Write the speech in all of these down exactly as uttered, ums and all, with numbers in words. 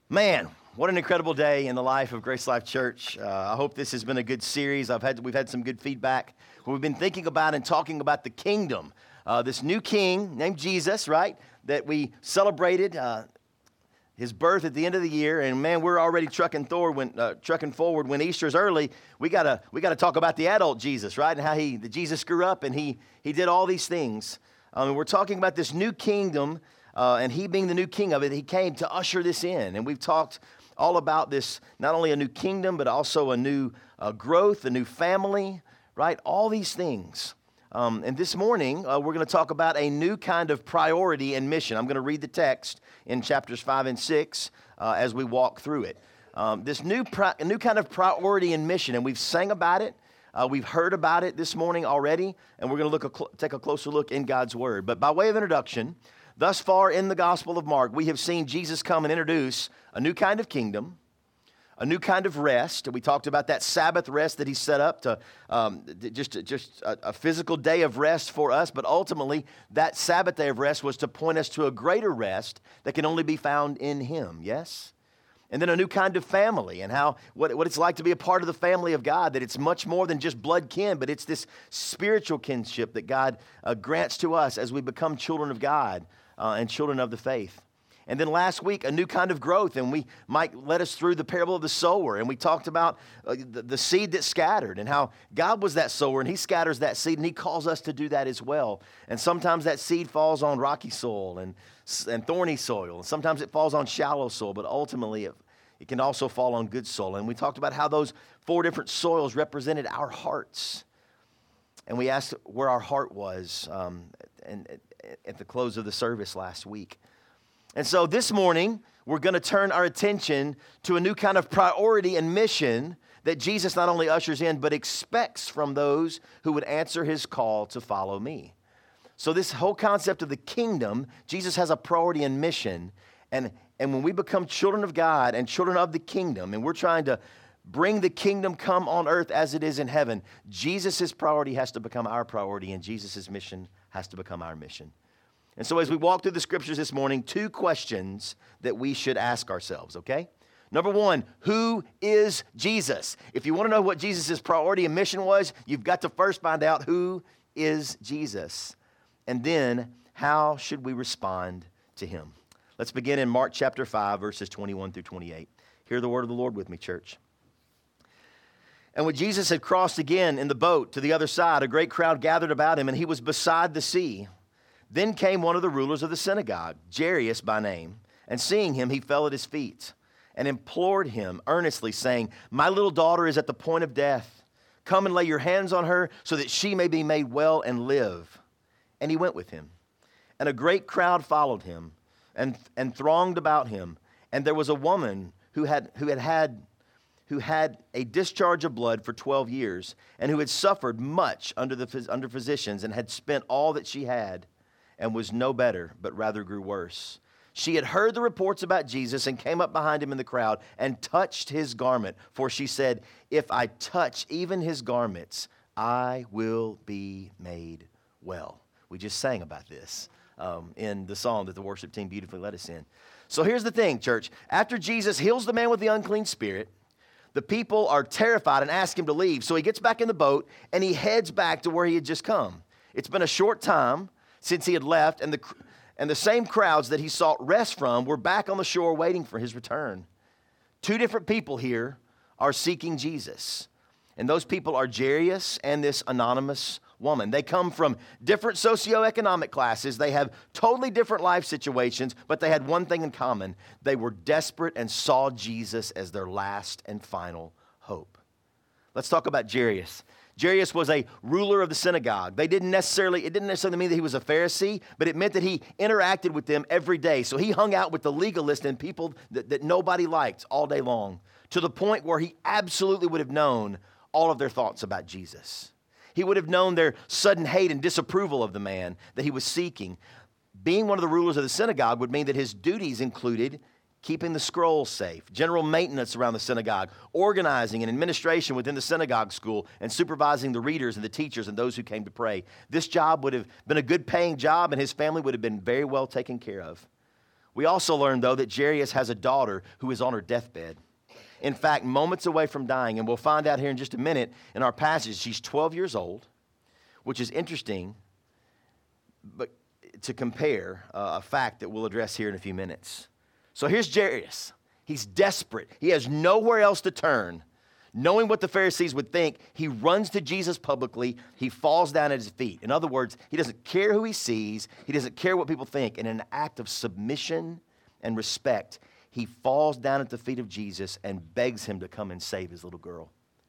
Man, what an incredible day in the life of Grace Life Church. Uh, I hope this has been a good series. I've had, we've had some good feedback. We've been thinking about and talking about the kingdom. Uh, this new king named Jesus, right, that we celebrated uh, his birth at the end of the year. And man, we're already trucking forward when, uh, trucking forward when Easter's early. We gotta we gotta talk about the adult Jesus, right, and how he the Jesus grew up and he he did all these things. Um, and we're talking about this new kingdom. Uh, and he being the new king of it, he came to usher this in. And we've talked all about this, not only a new kingdom, but also a new uh, growth, a new family, right? All these things. Um, and this morning, uh, we're going to talk about a new kind of priority and mission. I'm going to read the text in chapters five and six uh, as we walk through it. Um, this new, pri- new kind of priority and mission, and we've sang about it. Uh, we've heard about it this morning already, and we're going to look a cl- take a closer look in God's Word. But by way of introduction, thus far in the Gospel of Mark, we have seen Jesus come and introduce a new kind of kingdom, a new kind of rest. We talked about that Sabbath rest that he set up to um, just, just a, a physical day of rest for us, but ultimately that Sabbath day of rest was to point us to a greater rest that can only be found in him, yes? And then a new kind of family and how what, what it's like to be a part of the family of God, that it's much more than just blood kin, but it's this spiritual kinship that God uh, grants to us as we become children of God uh, and children of the faith. And then last week, a new kind of growth, and we Mike led us through the parable of the sower, and we talked about uh, the, the seed that scattered and how God was that sower, and he scatters that seed, and he calls us to do that as well. And sometimes that seed falls on rocky soil and, and thorny soil, and sometimes it falls on shallow soil, but ultimately it, it can also fall on good soil. And we talked about how those four different soils represented our hearts, and we asked where our heart was um, and, and at the close of the service last week. And so this morning, we're going to turn our attention to a new kind of priority and mission that Jesus not only ushers in, but expects from those who would answer his call to follow me. So this whole concept of the kingdom, Jesus has a priority and mission. And, and when we become children of God and children of the kingdom, and we're trying to bring the kingdom come on earth as it is in heaven, Jesus' priority has to become our priority, and Jesus' mission has to become our mission. And so as we walk through the scriptures this morning, two questions that we should ask ourselves, okay? Number one, who is Jesus? If you want to know what Jesus' priority and mission was, you've got to first find out who is Jesus. And then, how should we respond to him? Let's begin in Mark chapter five, verses twenty-one through twenty-eight. Hear the word of the Lord with me, church. And when Jesus had crossed again in the boat to the other side, a great crowd gathered about him, and he was beside the sea. Then came one of the rulers of the synagogue, Jairus by name, and seeing him, he fell at his feet and implored him earnestly, saying, "My little daughter is at the point of death. Come and lay your hands on her so that she may be made well and live." And he went with him. And a great crowd followed him and, and thronged about him. And there was a woman who had, who had had who had a discharge of blood for twelve years and who had suffered much under, the, under physicians and had spent all that she had, and was no better, but rather grew worse. She had heard the reports about Jesus and came up behind him in the crowd and touched his garment. For she said, "If I touch even his garments, I will be made well." We just sang about this um, in the song that the worship team beautifully led us in. So here's the thing, church. After Jesus heals the man with the unclean spirit, the people are terrified and ask him to leave. So he gets back in the boat and he heads back to where he had just come. It's been a short time since he had left, and the and the same crowds that he sought rest from were back on the shore waiting for his return. Two different people here are seeking Jesus, and those people are Jairus and this anonymous woman. They come from different socioeconomic classes. They have totally different life situations, but they had one thing in common. They were desperate and saw Jesus as their last and final hope. Let's talk about Jairus. Jairus was a ruler of the synagogue. They didn't necessarily, it didn't necessarily mean that he was a Pharisee, but it meant that he interacted with them every day. So he hung out with the legalists and people that, that nobody liked all day long, to the point where he absolutely would have known all of their thoughts about Jesus. He would have known their sudden hate and disapproval of the man that he was seeking. Being one of the rulers of the synagogue would mean that his duties included keeping the scrolls safe, general maintenance around the synagogue, organizing and administration within the synagogue school, and supervising the readers and the teachers and those who came to pray. This job would have been a good paying job, and his family would have been very well taken care of. We also learn, though, that Jairus has a daughter who is on her deathbed. In fact, moments away from dying, and we'll find out here in just a minute in our passage, she's twelve years old, which is interesting, but to compare uh, a fact that we'll address here in a few minutes. So here's Jairus. He's desperate. He has nowhere else to turn. Knowing what the Pharisees would think, he runs to Jesus publicly. He falls down at his feet. In other words, he doesn't care who he sees. He doesn't care what people think. And in an act of submission and respect, he falls down at the feet of Jesus and begs him to come and save his little girl.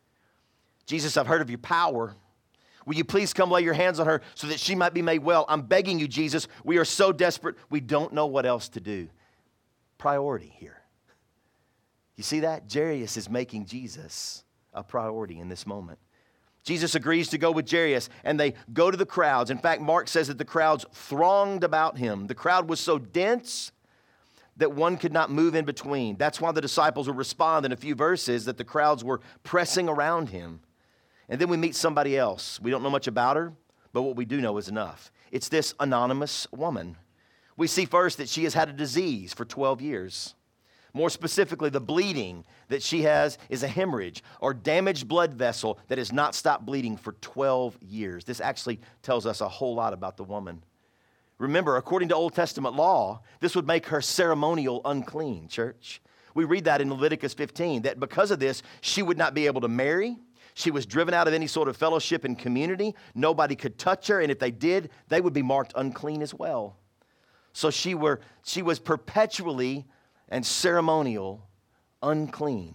Jesus, I've heard of your power. Will you please come lay your hands on her so that she might be made well? I'm begging you, Jesus. We are so desperate, we don't know what else to do. Priority here. You see that? Jairus is making Jesus a priority in this moment. Jesus agrees to go with Jairus, and they go to the crowds. In fact, Mark says that the crowds thronged about him. The crowd was so dense that one could not move in between. That's why the disciples will respond in a few verses that the crowds were pressing around him. And then we meet somebody else. We don't know much about her, but what we do know is enough. It's this anonymous woman. We see first that she has had a disease for twelve years. More specifically, the bleeding that she has is a hemorrhage or damaged blood vessel that has not stopped bleeding for twelve years. This actually tells us a whole lot about the woman. Remember, according to Old Testament law, this would make her ceremonial unclean, church. We read that in Leviticus fifteen, that because of this, she would not be able to marry. She was driven out of any sort of fellowship and community. Nobody could touch her, and if they did, they would be marked unclean as well. So she were she was perpetually and ceremonial unclean.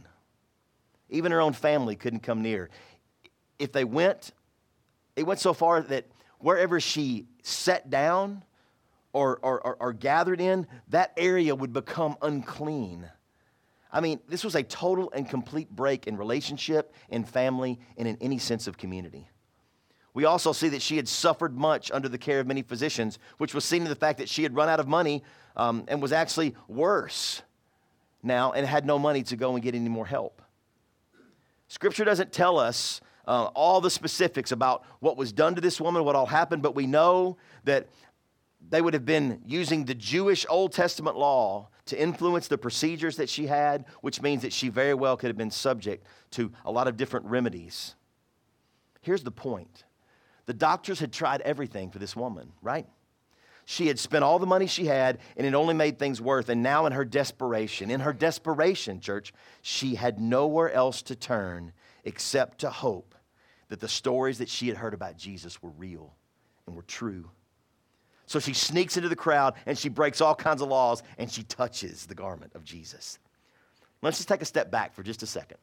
Even her own family couldn't come near. If they went, it went so far that wherever she sat down or, or, or, or gathered in, that area would become unclean. I mean, this was a total and complete break in relationship, in family, and in any sense of community. We also see that she had suffered much under the care of many physicians, which was seen in the fact that she had run out of money um, and was actually worse now and had no money to go and get any more help. Scripture doesn't tell us uh, all the specifics about what was done to this woman, what all happened, but we know that they would have been using the Jewish Old Testament law to influence the procedures that she had, which means that she very well could have been subject to a lot of different remedies. Here's the point. The doctors had tried everything for this woman, right? She had spent all the money she had, and it only made things worse. And now in her desperation, in her desperation, church, she had nowhere else to turn except to hope that the stories that she had heard about Jesus were real and were true. So she sneaks into the crowd, and she breaks all kinds of laws, and she touches the garment of Jesus. Let's just take a step back for just a second.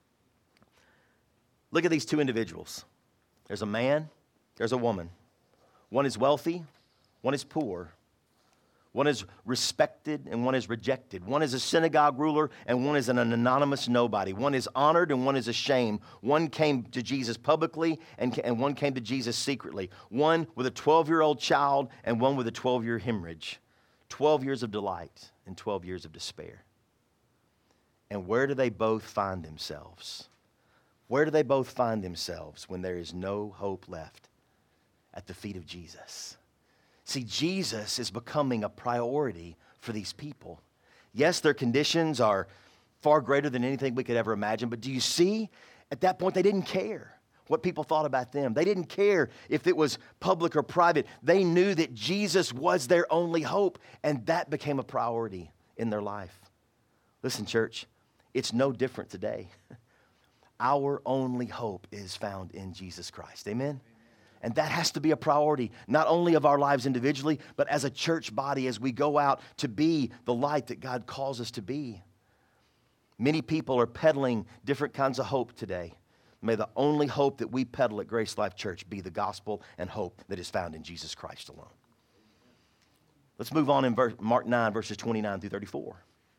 Look at these two individuals. There's a man, there's a woman. One is wealthy, one is poor. One is respected and one is rejected. One is a synagogue ruler and one is an anonymous nobody. One is honored and one is ashamed. One came to Jesus publicly and, and one came to Jesus secretly. One with a twelve-year-old child and one with a twelve-year hemorrhage. twelve years of delight and twelve years of despair. And where do they both find themselves? Where do they both find themselves when there is no hope left? At the feet of Jesus. See, Jesus is becoming a priority for these people. Yes, their conditions are far greater than anything we could ever imagine, but do you see? At that point, they didn't care what people thought about them. They didn't care if it was public or private. They knew that Jesus was their only hope, and that became a priority in their life. Listen, church, it's no different today. Our only hope is found in Jesus Christ. Amen? And that has to be a priority, not only of our lives individually, but as a church body as we go out to be the light that God calls us to be. Many people are peddling different kinds of hope today. May the only hope that we peddle at Grace Life Church be the gospel and hope that is found in Jesus Christ alone. Let's move on in verse, Mark nine, verses twenty-nine through thirty-four.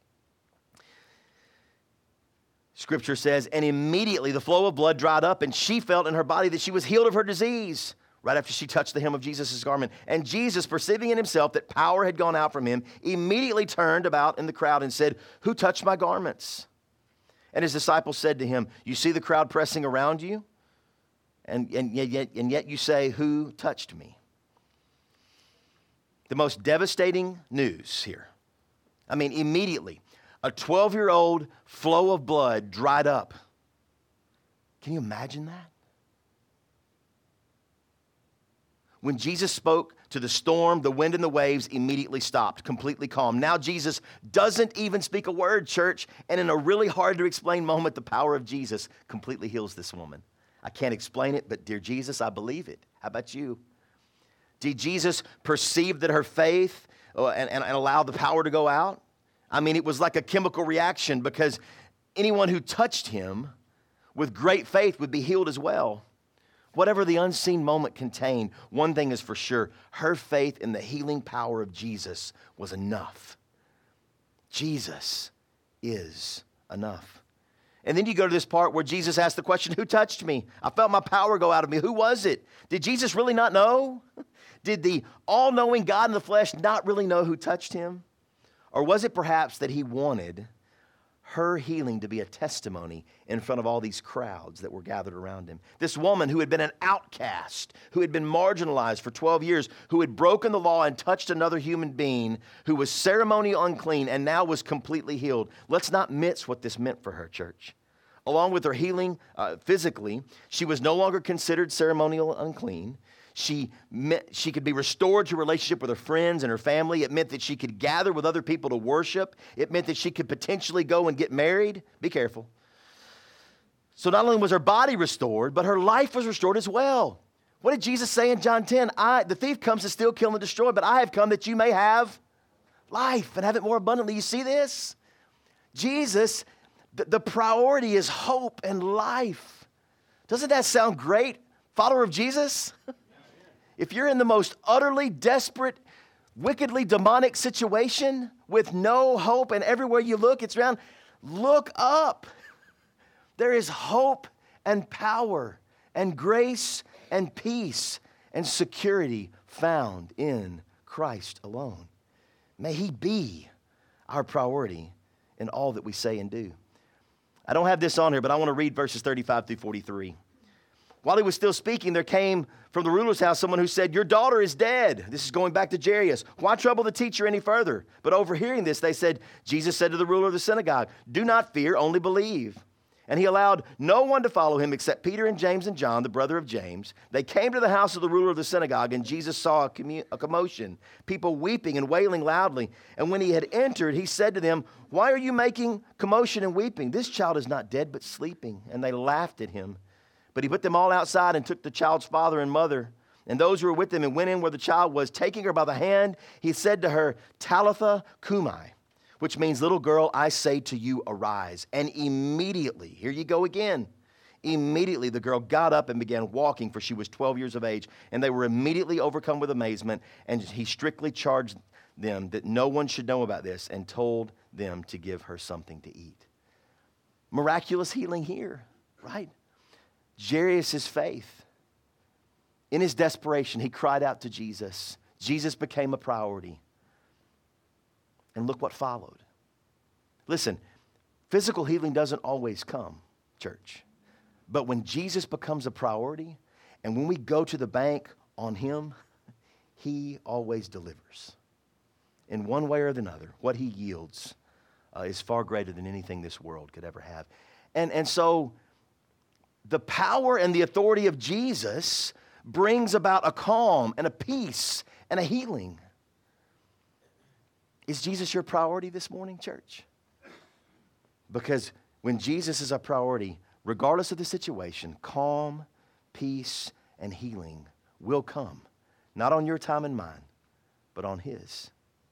Scripture says, and immediately the flow of blood dried up, and she felt in her body that she was healed of her disease, right after she touched the hem of Jesus' garment. And Jesus, perceiving in himself that power had gone out from him, immediately turned about in the crowd and said, who touched my garments? And his disciples said to him, you see the crowd pressing around you? And, and, yet, and yet you say, who touched me? The most devastating news here I mean, immediately, a twelve-year-old flow of blood dried up. Can you imagine that? When Jesus spoke to the storm, the wind and the waves immediately stopped, completely calm. Now Jesus doesn't even speak a word, church, and in a really hard to explain moment, the power of Jesus completely heals this woman. I can't explain it, but dear Jesus, I believe it. How about you? Did Jesus perceive that her faith uh, and, and, and allow the power to go out? I mean, it was like a chemical reaction because anyone who touched him with great faith would be healed as well. Whatever the unseen moment contained, one thing is for sure, her faith in the healing power of Jesus was enough. Jesus is enough. And then you go to this part where Jesus asked the question, who touched me? I felt my power go out of me. Who was it? Did Jesus really not know? Did the all-knowing God in the flesh not really know who touched him? Or was it perhaps that he wanted her healing to be a testimony in front of all these crowds that were gathered around him? This woman who had been an outcast, who had been marginalized for twelve years, who had broken the law and touched another human being, who was ceremonial unclean and now was completely healed. Let's not miss what this meant for her, church. Along with her healing uh, physically, she was no longer considered ceremonial unclean. She met, she could be restored to a relationship with her friends and her family. It meant that she could gather with other people to worship. It meant that she could potentially go and get married. Be careful. So not only was her body restored, but her life was restored as well. What did Jesus say in John ten? I, the thief comes to steal, kill, and destroy, but I have come that you may have life and have it more abundantly. You see this? Jesus, the, the priority is hope and life. Doesn't that sound great, follower of Jesus? If you're in the most utterly desperate, wickedly demonic situation with no hope and everywhere you look, it's around, look up. There is hope and power and grace and peace and security found in Christ alone. May he be our priority in all that we say and do. I don't have this on here, but I want to read verses thirty-five through forty-three. While he was still speaking, there came from the ruler's house someone who said, your daughter is dead. This is going back to Jairus. Why trouble the teacher any further? But overhearing this, they said, Jesus said to the ruler of the synagogue, do not fear, only believe. And he allowed no one to follow him except Peter and James and John, the brother of James. They came to the house of the ruler of the synagogue, and Jesus saw a, commu- a commotion, people weeping and wailing loudly. And when he had entered, he said to them, why are you making commotion and weeping? This child is not dead, but sleeping. And they laughed at him. But he put them all outside and took the child's father and mother and those who were with him and went in where the child was. Taking her by the hand, he said to her, Talitha Cumi, which means, little girl, I say to you, arise. And immediately, here you go again, immediately the girl got up and began walking, for she was twelve years of age. And they were immediately overcome with amazement. And he strictly charged them that no one should know about this and told them to give her something to eat. Miraculous healing here, right? Jairus' faith. In his desperation, he cried out to Jesus. Jesus became a priority. And look what followed. Listen, physical healing doesn't always come, church. But when Jesus becomes a priority, and when we go to the bank on him, he always delivers. In one way or another, what he yields uh, is far greater than anything this world could ever have. And, and so the power and the authority of Jesus brings about a calm and a peace and a healing. Is Jesus your priority this morning, church? Because when Jesus is our priority, regardless of the situation, calm, peace, and healing will come. Not on your time and mine, but on his.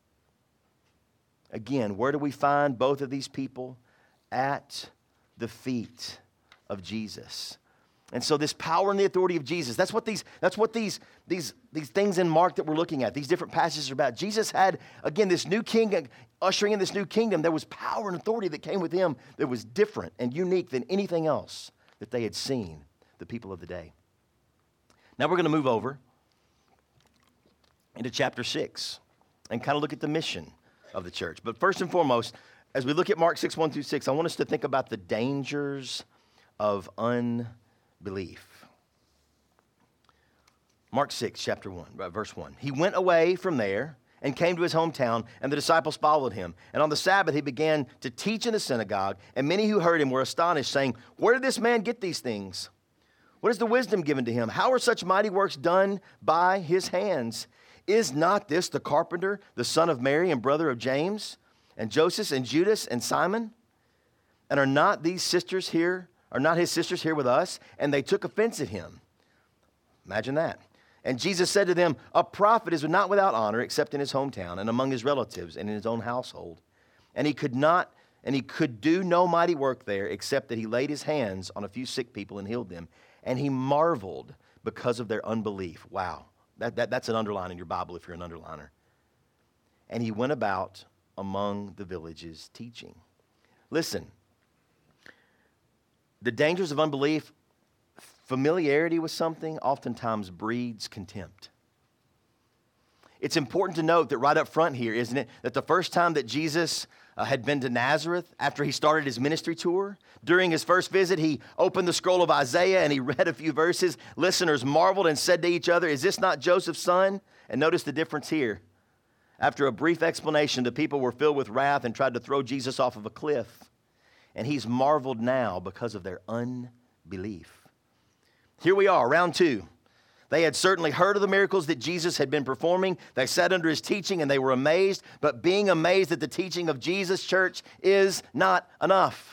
Again, where do we find both of these people? At the feet of Jesus. And so this power and the authority of Jesus, that's what these, that's what these, these, these things in Mark that we're looking at, these different passages are about. Jesus had, again, this new king, ushering in this new kingdom. There was power and authority that came with him that was different and unique than anything else that they had seen, the people of the day. Now we're going to move over into chapter six and kind of look at the mission of the church. But first and foremost, as we look at Mark six, one through six, I want us to think about the dangers of unbelief. Mark six, chapter one, verse one. He went away from there and came to his hometown, and the disciples followed him. And on the Sabbath he began to teach in the synagogue, and many who heard him were astonished, saying, "Where did this man get these things? What is the wisdom given to him? How are such mighty works done by his hands? Is not this the carpenter, the son of Mary and brother of James, and Joseph, and Judas, and Simon? And are not these sisters here, are not his sisters here with us?" And they took offense at him. Imagine that. And Jesus said to them, "A prophet is not without honor except in his hometown and among his relatives and in his own household." And he could not, and he could do no mighty work there except that he laid his hands on a few sick people and healed them. And he marveled because of their unbelief. Wow, that, that, that's an underline in your Bible if you're an underliner. And he went about among the villages teaching. Listen, the dangers of unbelief. Familiarity with something oftentimes breeds contempt. It's important to note that right up front here, isn't it, that the first time that Jesus uh, had been to Nazareth after he started his ministry tour, during his first visit, he opened the scroll of Isaiah and he read a few verses. Listeners marveled and said to each other, "Is this not Joseph's son?" And notice the difference here. After a brief explanation, the people were filled with wrath and tried to throw Jesus off of a cliff. And he's marveled now because of their unbelief. Here we are, round two. They had certainly heard of the miracles that Jesus had been performing. They sat under his teaching and they were amazed. But being amazed at the teaching of Jesus, church, is not enough.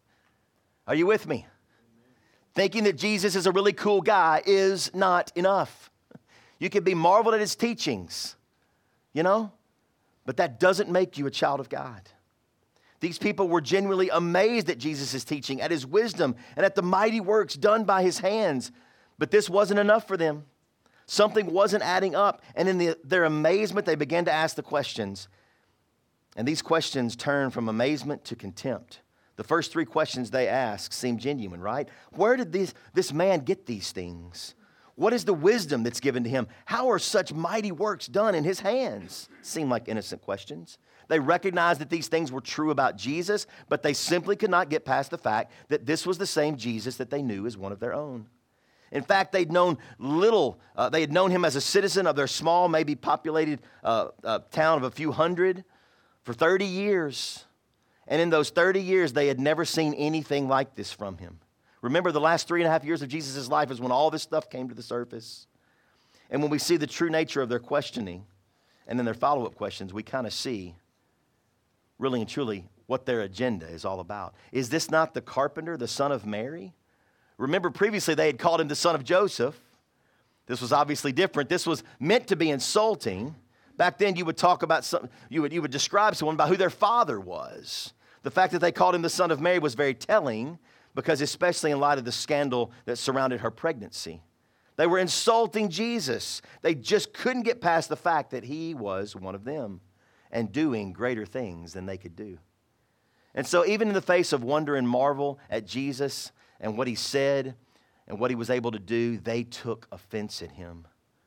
Are you with me? Thinking that Jesus is a really cool guy is not enough. You can be marveled at his teachings, you know, but that doesn't make you a child of God. These people were genuinely amazed at Jesus' teaching, at his wisdom, and at the mighty works done by his hands. But this wasn't enough for them. Something wasn't adding up. And in the, their amazement, they began to ask the questions. And these questions turned from amazement to contempt. The first three questions they asked seem genuine, right? Where did this, this man get these things? What is the wisdom that's given to him? How are such mighty works done in his hands? Seem like innocent questions. They recognized that these things were true about Jesus, but they simply could not get past the fact that this was the same Jesus that they knew as one of their own. In fact, they'd known little. Uh, they had known him as a citizen of their small, maybe populated uh, uh, town of a few hundred for thirty years. And in those thirty years, they had never seen anything like this from him. Remember, the last three and a half years of Jesus' life is when all this stuff came to the surface. And when we see the true nature of their questioning and then their follow-up questions, we kind of see really and truly what their agenda is all about. Is this not the carpenter, the son of Mary? Remember, previously they had called him the son of Joseph. This was obviously different. This was meant to be insulting. Back then you would talk about some, you would, you would describe someone by who their father was. The fact that they called him the son of Mary was very telling, because especially in light of the scandal that surrounded her pregnancy. They were insulting Jesus. They just couldn't get past the fact that he was one of them and doing greater things than they could do. And so even in the face of wonder and marvel at Jesus and what he said and what he was able to do, they took offense at him.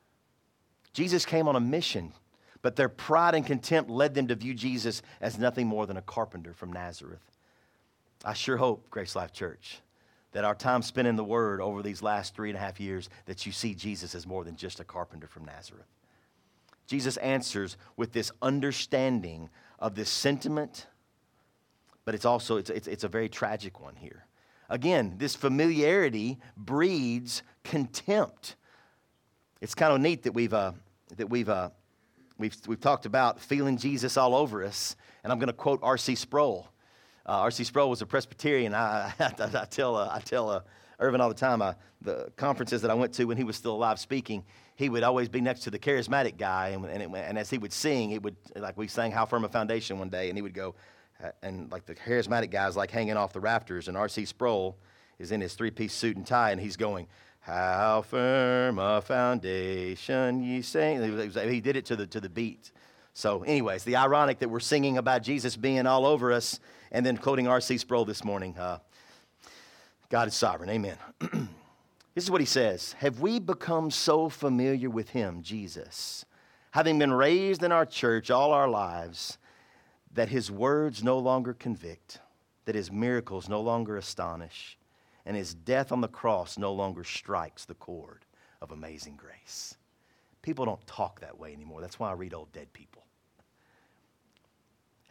Jesus came on a mission, but their pride and contempt led them to view Jesus as nothing more than a carpenter from Nazareth. I sure hope, Grace Life Church, that our time spent in the Word over these last three and a half years, that you see Jesus as more than just a carpenter from Nazareth. Jesus answers with this understanding of this sentiment, but it's also, it's, it's, it's a very tragic one here. Again, this familiarity breeds contempt. It's kind of neat that we've, uh, that we've, uh, we've, we've talked about feeling Jesus all over us, and I'm going to quote R C Sproul. Uh, R C Sproul was a Presbyterian. I, I, I tell, uh, I tell uh, Irvin all the time, uh, the conferences that I went to when he was still alive speaking, he would always be next to the charismatic guy, and, and, it, and as he would sing, it would, like we sang How Firm a Foundation one day, and he would go, uh, and like the charismatic guy's like hanging off the rafters, and R C Sproul is in his three-piece suit and tie, and he's going, how firm a foundation ye sing. He did it to the, to the beat. So anyways, the ironic that we're singing about Jesus being all over us and then quoting R C Sproul this morning. Uh, God is sovereign. Amen. This is what he says. Have we become so familiar with him, Jesus, having been raised in our church all our lives, that his words no longer convict, that his miracles no longer astonish, and his death on the cross no longer strikes the chord of amazing grace? People don't talk that way anymore. That's why I read old dead people.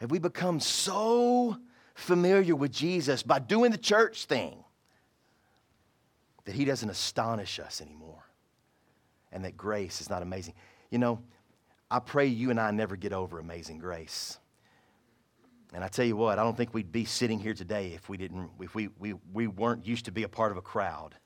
Have we become so familiar with Jesus by doing the church thing that he doesn't astonish us anymore? And that grace is not amazing. You know, I pray you and I never get over amazing grace. And I tell you what, I don't think we'd be sitting here today if we didn't, if we we, we weren't used to be a part of a crowd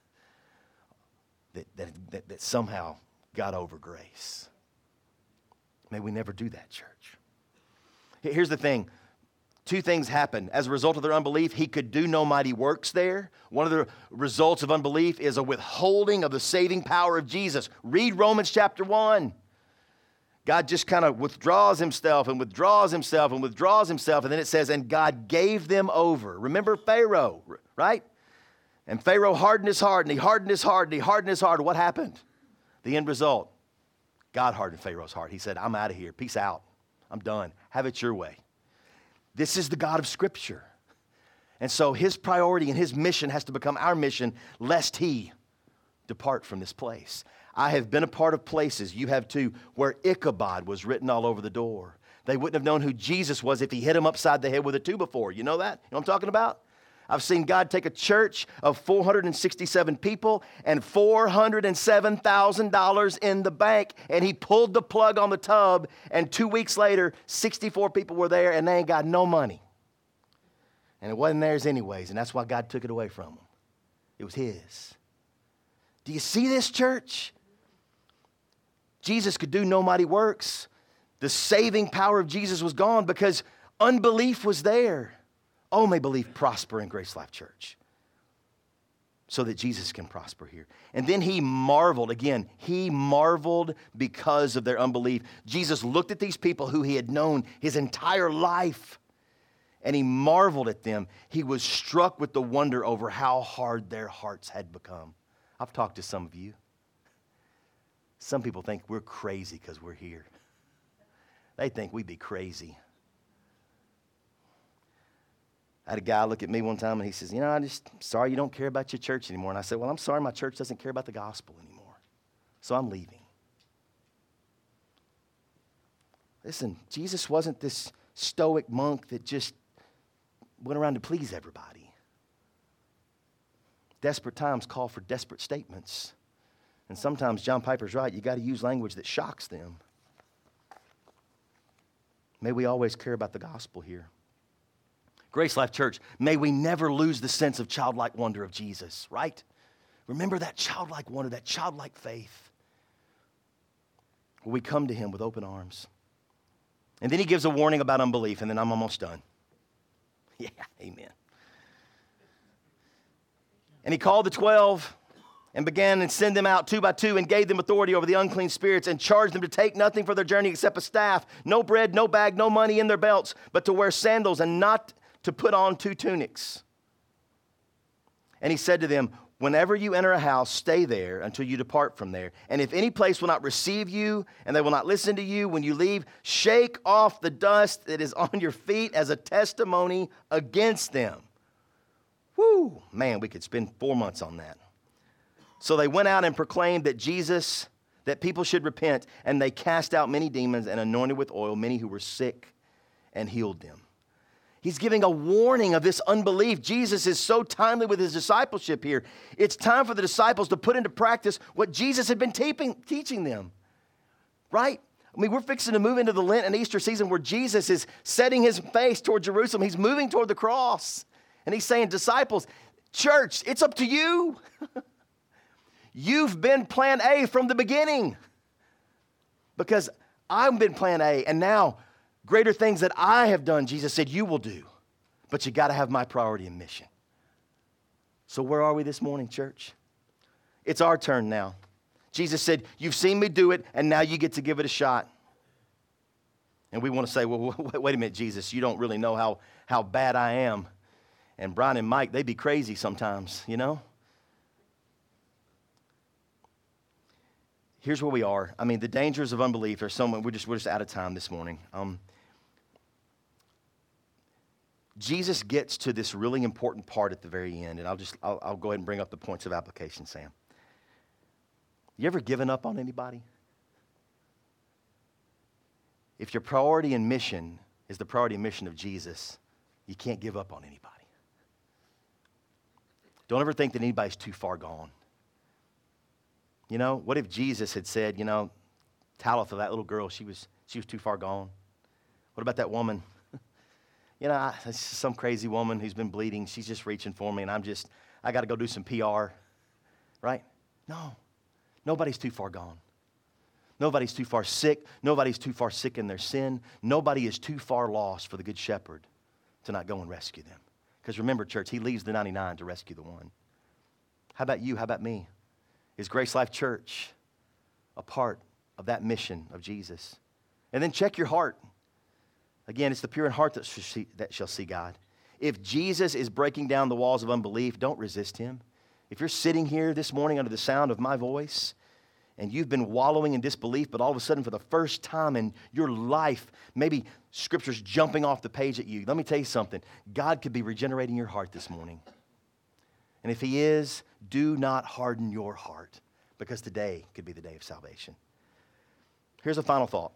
that, that, that, that somehow got over grace. May we never do that, church. Here's the thing. Two things happened. As a result of their unbelief, he could do no mighty works there. One of the results of unbelief is a withholding of the saving power of Jesus. Read Romans chapter one. God just kind of withdraws himself and withdraws himself and withdraws himself. And then it says, and God gave them over. Remember Pharaoh, right? And Pharaoh hardened his heart, and he hardened his heart, and he hardened his heart. What happened? The end result, God hardened Pharaoh's heart. He said, I'm out of here. Peace out. I'm done. Have it your way. This is the God of Scripture. And so his priority and his mission has to become our mission, lest he depart from this place. I have been a part of places, you have too, where Ichabod was written all over the door. They wouldn't have known who Jesus was if he hit him upside the head with a two before. You know that? You know what I'm talking about? I've seen God take a church of four hundred sixty-seven people and four hundred seven thousand dollars in the bank, and he pulled the plug on the tub, and two weeks later, sixty-four people were there, and they ain't got no money. And it wasn't theirs anyways, and that's why God took it away from them. It was his. Do you see this, church? Jesus could do no mighty works. The saving power of Jesus was gone because unbelief was there. Oh, may belief prosper in Grace Life Church so that Jesus can prosper here. And then he marveled. Again, he marveled because of their unbelief. Jesus looked at these people who he had known his entire life, and he marveled at them. He was struck with the wonder over how hard their hearts had become. I've talked to some of you. Some people think we're crazy because we're here. They think we'd be crazy. I had a guy look at me one time and he says, you know, I'm just sorry you don't care about your church anymore. And I said, well, I'm sorry my church doesn't care about the gospel anymore. So I'm leaving. Listen, Jesus wasn't this stoic monk that just went around to please everybody. Desperate times call for desperate statements. And sometimes John Piper's right. You got to use language that shocks them. May we always care about the gospel here. Grace Life Church, may we never lose the sense of childlike wonder of Jesus, right? Remember that childlike wonder, that childlike faith. Will we come to him with open arms? And then he gives a warning about unbelief, and then I'm almost done. Yeah, amen. And he called the twelve and began and sent them out two by two and gave them authority over the unclean spirits and charged them to take nothing for their journey except a staff, no bread, no bag, no money in their belts, but to wear sandals and not to put on two tunics. And he said to them, whenever you enter a house, stay there until you depart from there. And if any place will not receive you and they will not listen to you when you leave, shake off the dust that is on your feet as a testimony against them. Woo, man, we could spend four months on that. So they went out and proclaimed that Jesus, that people should repent, and they cast out many demons and anointed with oil many who were sick and healed them. He's giving a warning of this unbelief. Jesus is so timely with his discipleship here. It's time for the disciples to put into practice what Jesus had been teaching, teaching them, right? I mean, we're fixing to move into the Lent and Easter season where Jesus is setting his face toward Jerusalem. He's moving toward the cross. And he's saying, disciples, church, it's up to you. You've been plan A from the beginning because I've been plan A, and now greater things that I have done, Jesus said, you will do. But you got to have my priority and mission. So where are we this morning, church? It's our turn now. Jesus said, you've seen me do it, and now you get to give it a shot. And we want to say, well, wait a minute, Jesus, you don't really know how, how bad I am. And Brian and Mike, they be crazy sometimes, you know? Here's where we are. I mean, the dangers of unbelief are so much. We're just, we're just out of time this morning. Um, Jesus gets to this really important part at the very end, and I'll just, I'll, I'll go ahead and bring up the points of application, Sam. You ever given up on anybody? If your priority and mission is the priority and mission of Jesus, you can't give up on anybody. Don't ever think that anybody's too far gone. You know, what if Jesus had said, you know, Talitha, that little girl, she was she was too far gone. What about that woman? You know, I, it's some crazy woman who's been bleeding. She's just reaching for me, and I'm just, I got to go do some P R, right? No, nobody's too far gone. Nobody's too far sick. Nobody's too far sick in their sin. Nobody is too far lost for the Good Shepherd to not go and rescue them. Because remember, church, he leaves the ninety-nine to rescue the one. How about you? How about me? Is Grace Life Church a part of that mission of Jesus? And then check your heart. Again, it's the pure in heart that shall see, that shall see God. If Jesus is breaking down the walls of unbelief, don't resist him. If you're sitting here this morning under the sound of my voice and you've been wallowing in disbelief, but all of a sudden for the first time in your life, maybe Scripture's jumping off the page at you, let me tell you something. God could be regenerating your heart this morning. And if he is, do not harden your heart, because today could be the day of salvation. Here's a final thought.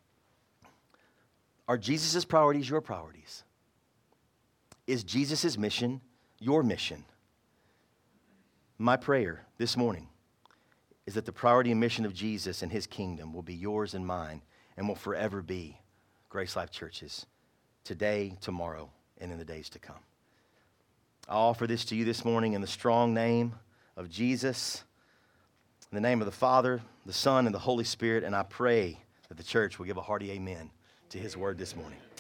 Are Jesus' priorities your priorities? Is Jesus' mission your mission? My prayer this morning is that the priority and mission of Jesus and his kingdom will be yours and mine and will forever be Grace Life Church's today, tomorrow, and in the days to come. I offer this to you this morning in the strong name of Jesus, in the name of the Father, the Son, and the Holy Spirit, and I pray that the church will give a hearty amen to his word this morning.